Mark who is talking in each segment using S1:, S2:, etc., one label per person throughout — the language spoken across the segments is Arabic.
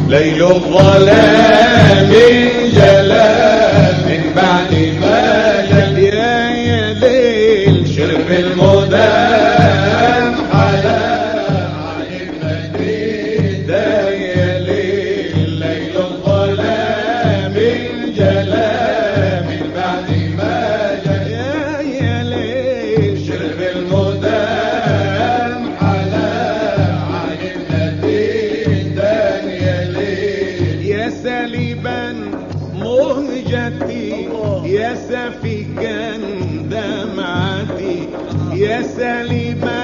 S1: ليل الظلام جلى من بعد ما جل. يا ليل شرب المدام حلا عن المديد. يا ليل ليل الظلام جلى من بعد ما جل. يا ليل شرب المدام حلا عن المديد. يا ليل يا سليبا مهجتي يا سفيكا دمعتي يا سليبا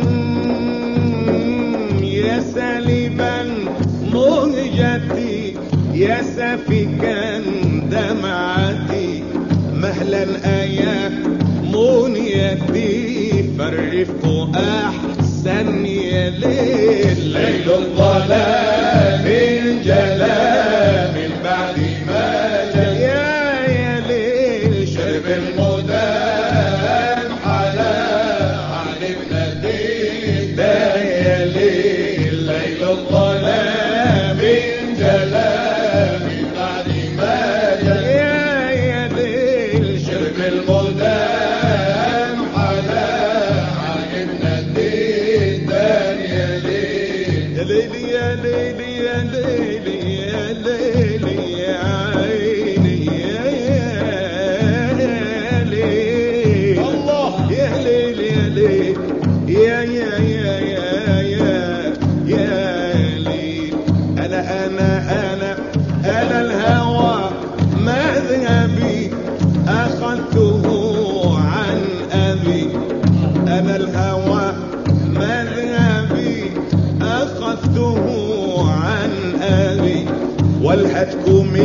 S1: مهجتي يا سفيكا دمعتي. مهلا يا منيتي فالرفق احسن. يا ليل ليل الظلام جلى من بعد ما جل. يا ليل شرب المدام حلا عن ابنتي. يا ليل ليل الظلام جلى من بعد ما جل. يا ليل شرب المدام حلا عن ابنتي. يا ليل يا ليل يا ليل يا ليل يا عيني يا ليل الله. يا ليل يا ليل يا ليل. أنا الهوى مذهبي أخذته عن أبي. أنا الهوى مذهبي أخذته عن أبي. والهتك من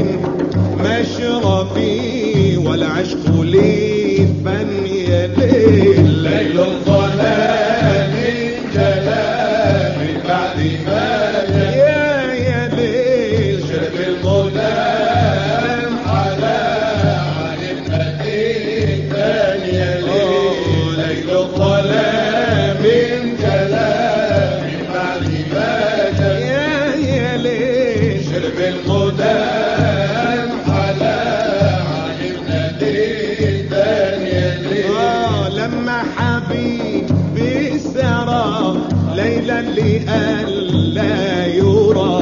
S1: مشربي والعشق لي فن. يا ليل ليل الظلام جلى من بعد ما جل. يا ليل شرب المدام حلا عن المديد. يا ليل ليل الظلام جلى من بعد ما جل. يا ليل شرب المدام حلا عن المديد. يا ليل لما حبيبي سرى ليلا لألا يرى.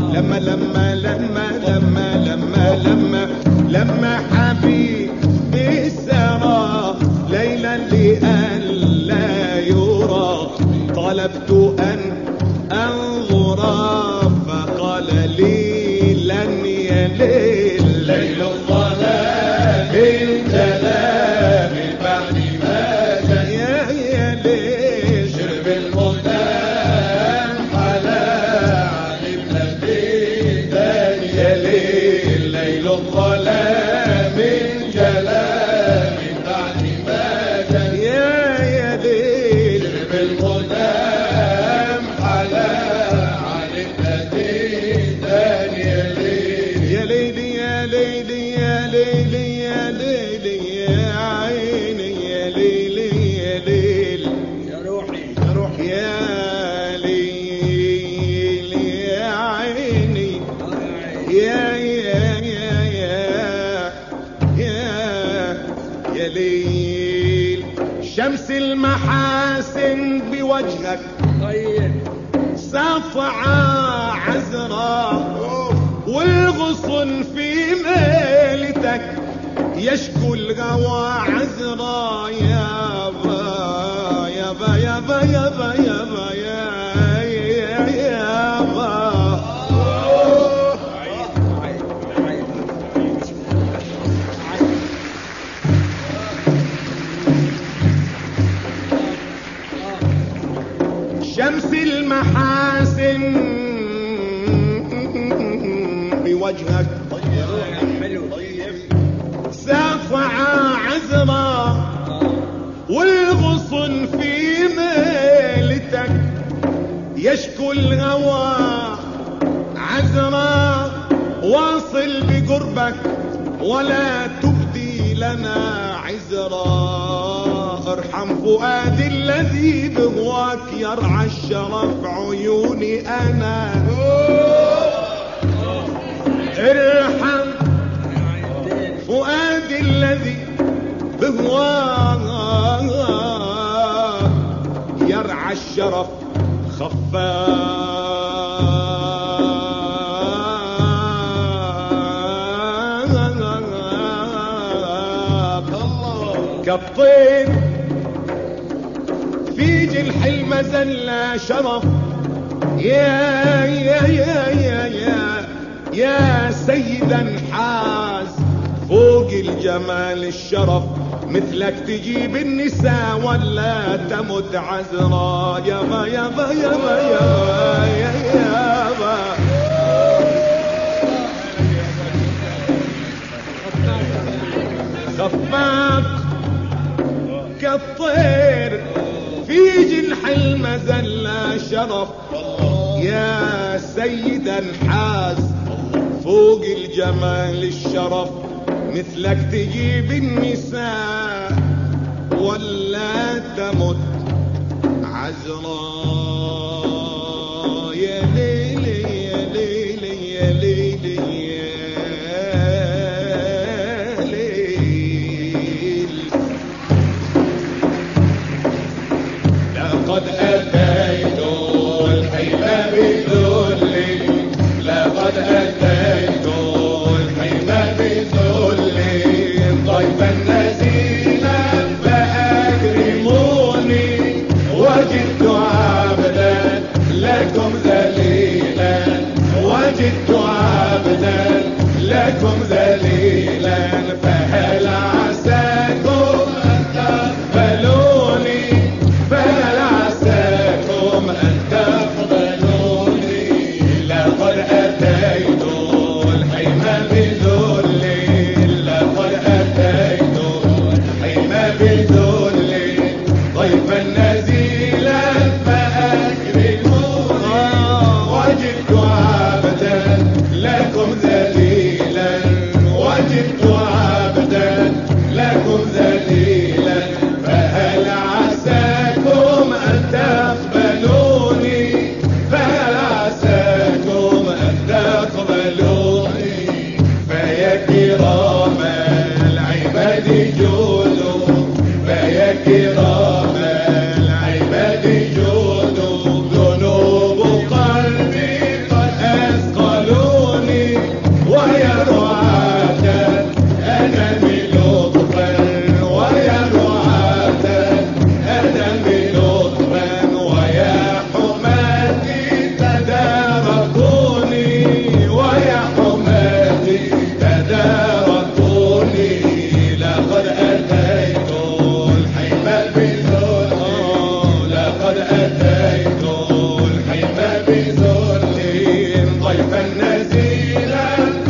S1: لما حبيبي سرى ليلا لألا يرى. طلبت أن أنظر فقال لي لن. يا ليل ليل الظلام جلى من بعد ما جل. يا ليل شرب المدام حلا عن المديد. يا ليل ليل الظلام جلى من بعد ما جل. يا ليل شرب المدام حلا عن المديد. يا ليل يا ليل يا ليل يا ليل يا ليل يا عيني يا ليل يا ليل
S2: يا روحي
S1: يا روحي. يا ليل يا عيني يا ليل. شمس المحاسن بوجهك
S2: طيب
S1: سافعة عذراء. والغصن في ميلتك يشكو الغوى عذراء. يابا يابا يابا يابا يابا يابا. شمس المحاسن بوجهك
S2: حلو
S1: سافعة عذراء. والغصن في ميلتك يشكو الهوى عذراء. واصل بقربك ولا تبدي لنا عذرا. ارحم فؤادي الذي بهواك يرعى الشرف عيوني انا. ارحم فؤادي الذي بهواك يرعى الشرف خفاك كالطير في جلح المزلة شرف يا يا يا يا يا يا سيدا حاز فوق الجمال الشرف مثلك تجيب النساء ولا تمت عذرا يابا يابا يابا يابا يابا خفاك كالطير في جنح المزلة شرف يا سيدا حاز فوق الجمال الشرف مثلك تجيب النساء ولا تمت عذرا يا ليلي يا ليلي يا ليلي يا ليل لقد أتيت الحيبة بذل لقد أتيت الحيبة بذل ضيفا نزيلا فأكرموني وجدت عبدا لكم ذليلا وجدت عبدا لكم ذليلا فهل عساكم أن تقبلوني فهل عساكم أن تقبلوني لقد أتيت الحيمة بذل لقد أتيت الحيمة بذل ضيفا نزيلا فأكرموني وجدت عبدا لكم ذليلا وجدت عبدا لكم ذليلا فهل عساكم أن تقبلوني فهل عساكم أن تقبلوني فيا كرام العباد جودوا فيا كرام العباد جودوا ذنوب قلبي قد أثقلوني ويا رعاة أنام لطفا ويا رعاة أنام لطفا ويا حماتي تداركوني ويا حماتي تداركوني لقد أتيت الحيمة بذل لقد أتيت الحيمة بذل ضيفا نزيلا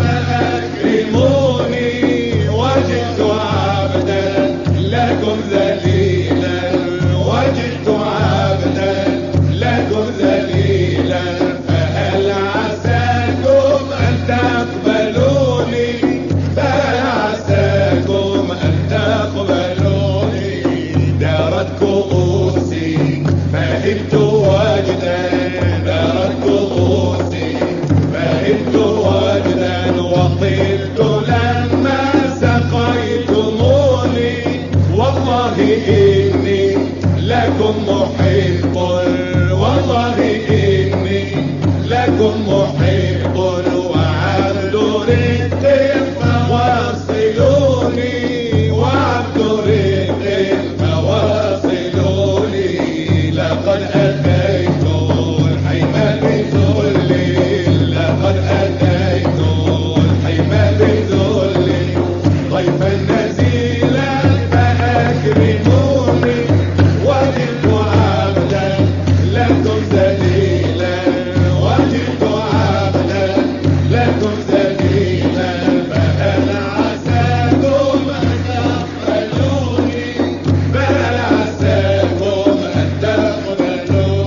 S1: فأكرموني وجدت عبدا لكم ذليلا وجدت عبدا لكم ذليلا فهل عساكم أن تقبلوني فهل عساكم أن تقبلوني دارت كؤوسي فهمت وجدا دارت كؤوسي فهمت وجدا وطلت لما سقيتموني والله إني لكم محب والله إني لكم محب وعبد رق فواصلوني وعبد رق فواصلوني لقد أتيت الحيمة بذل لقد أتيت الحيمة بذل ضيفا نزيلا فأكرموني وجدت عبدا لكم ذليلا وجدت عبدا لكم ذليلا فهل عساكم أن تقبلوني فهل عساكم أن تقبلوني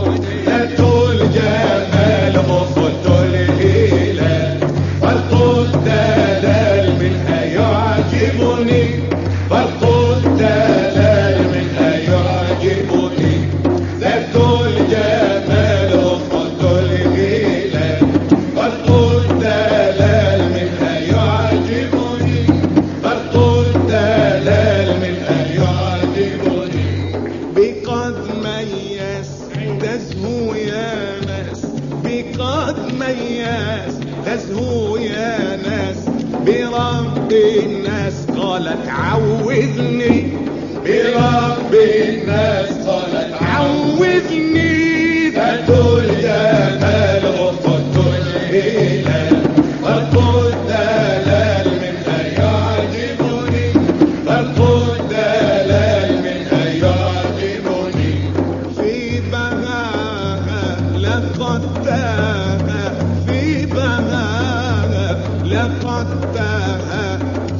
S1: مياس تزهو يا ناس برب الناس قالت عوذني برب الناس قالت عوذني ذات الجمال وقد الهلال فرق الدلال منها يعجبني فرق الدلال منها يعجبني في بهاها لقد تاها في بهاها لقد تاها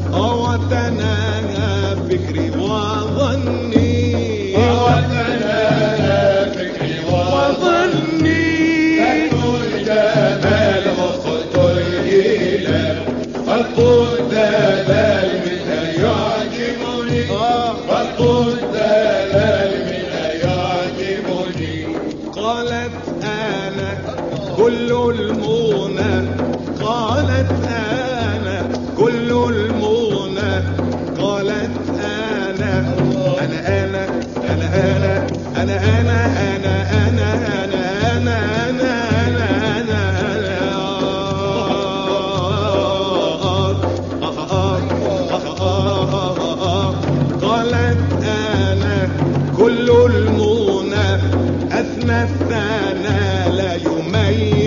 S1: وتناهى فكري وظني وتناهى فكري وظني ذات الجمال وخط الهلال خلق الدلال منها يعجبني خلق الدلال منها يعجبني قالت أنا كل المنى قالت أنا كل المنى قالت أنا قالت أنا كل المنى أثنى الثنى لا يميز